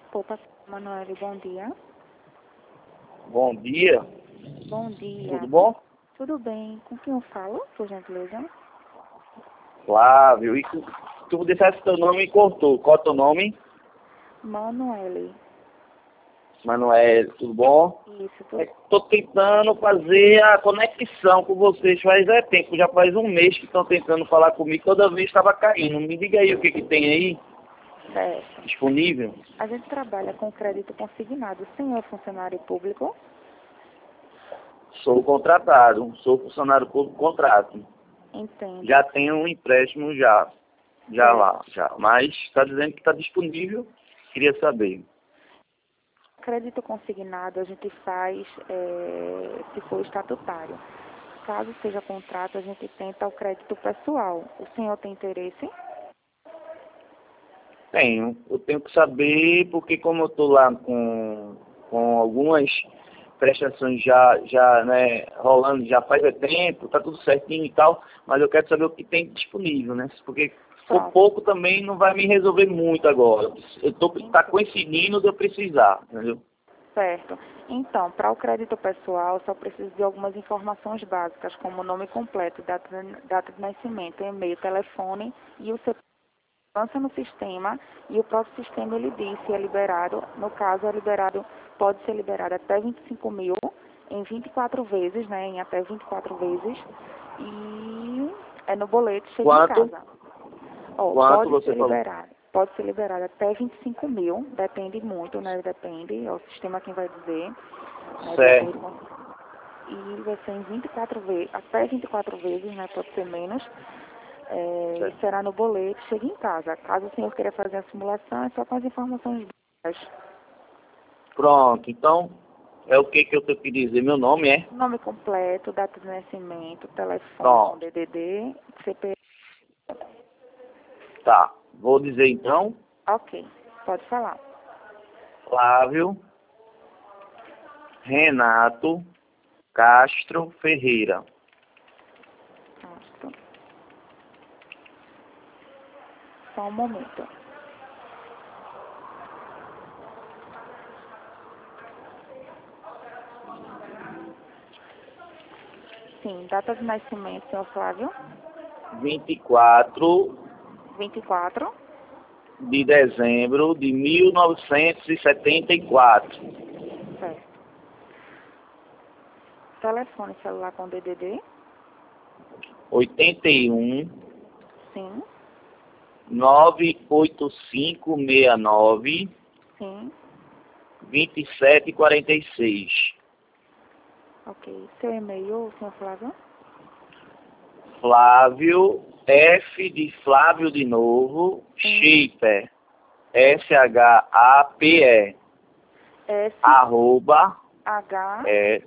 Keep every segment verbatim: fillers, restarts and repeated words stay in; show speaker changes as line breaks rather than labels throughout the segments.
Poupa Manoel, bom dia.
Bom dia.
Bom dia.
Tudo bom?
Tudo bem. Com quem eu falo, por gentileza?
Flávio. E tu, tu disseste teu nome e cortou. Qual é teu nome?
Manoel.
Manuel, tudo bom?
Isso, tudo.
Estou tentando fazer a conexão com vocês. Faz é tempo, já faz um mês que estão tentando falar comigo. Toda vez estava caindo. Me diga aí o que, que tem aí
Certo.
disponível.
A gente trabalha com crédito consignado. O senhor é funcionário público?
Sou contratado, sou funcionário público contrato.
Entendo.
Já tenho um empréstimo já, já
Certo.
lá, já. Mas está dizendo que está disponível. Queria saber.
Crédito consignado a gente faz é, se for estatutário. Caso seja contrato, a gente tenta o crédito pessoal. O senhor tem interesse?
Tenho. Eu tenho que saber, porque como eu estou lá com, com algumas prestações já, já né, rolando, já faz é tempo, tá tudo certinho e tal, mas eu quero saber o que tem disponível, né? Porque se for
Pronto.
pouco também não vai me resolver muito agora. Eu tô, tá coincidindo de eu precisar, entendeu?
Certo. Então, para o crédito pessoal, só preciso de algumas informações básicas, como nome completo, data de, data de nascimento, e-mail, telefone e o C P F. Lança no sistema e o próprio sistema ele diz se é liberado. No caso, é liberado, pode ser liberado até vinte e cinco mil em vinte e quatro vezes, né? Em até vinte e quatro vezes. E é no boleto, chega em
Quanto?
casa. Ó,
Quanto
pode
você
ser
falou?
liberado. Pode ser liberado até vinte e cinco mil, depende muito, né? Depende, é o sistema quem vai dizer. Né? De acordo
Certo.
com... E vai ser em vinte e quatro vezes, até vinte e quatro vezes, né? Pode ser menos. É, e
Certo.
será no boleto, chega em casa. Caso o senhor queira fazer a simulação, é só com as informações básicas.
Pronto, então é o que que eu tenho que dizer. Meu nome é?
Nome completo, data de nascimento, telefone,
Pronto,
D D D, C P F.
tá. Vou dizer então,
Ok, pode falar.
Flávio Renato Castro Ferreira.
Pronto. Só um momento. Sim, data de nascimento, senhor Flávio.
vinte e quatro
vinte e quatro.
de dezembro de mil novecentos e setenta e quatro.
Certo. Telefone celular com D D D.
oitenta e um,
Sim,
nove oito cinco seis nove,
sim.
vinte e sete quarenta e seis.
Ok. Seu e-mail, senhor Flávio?
Flávio, F de Flávio de novo,
Sim.
Shaper, S H A P E,
S
arroba,
H
é,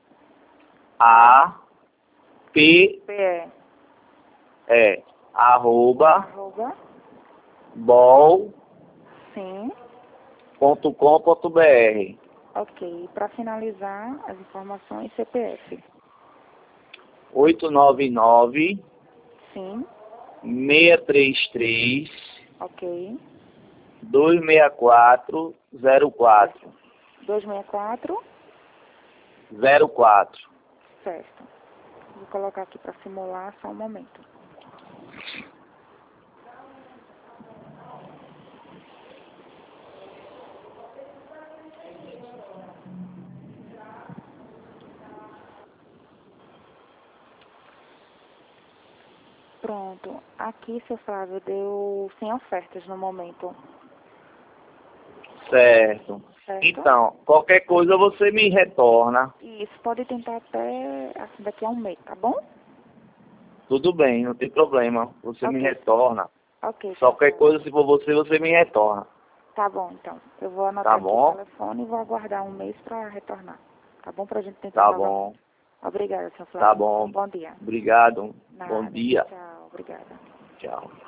A
A, P,
P E.
é, arroba,
Arroba.
bol
Sim.
ponto com ponto br.
Ok. Para finalizar as informações, C P F.
oito nove nove,
Sim.
seis três três,
Ok.
dois seis quatro, zero quatro.
duzentos e sessenta e quatro.
zero quatro.
Certo. Vou colocar aqui para simular só um momento. Pronto. Aqui, seu Flávio, deu sem ofertas no momento.
Certo.
Certo?
Então, qualquer coisa você me retorna.
Isso, pode tentar até assim, daqui a um mês, tá bom?
Tudo bem, não tem problema. Você me
Ok.
retorna.
Ok, seu
Qualquer
Flávio.
coisa, se for você, você me retorna.
Tá bom, então. Eu vou anotar
Tá
aqui o
bom?
telefone e vou aguardar um mês para retornar. Tá bom? Pra gente tentar
Tá
novamente.
bom.
Obrigada, seu
Tá
Flávio. Um
bom.
bom dia.
Obrigado. Bom
Nada.
dia.
Tchau. Obrigada.
Tchau.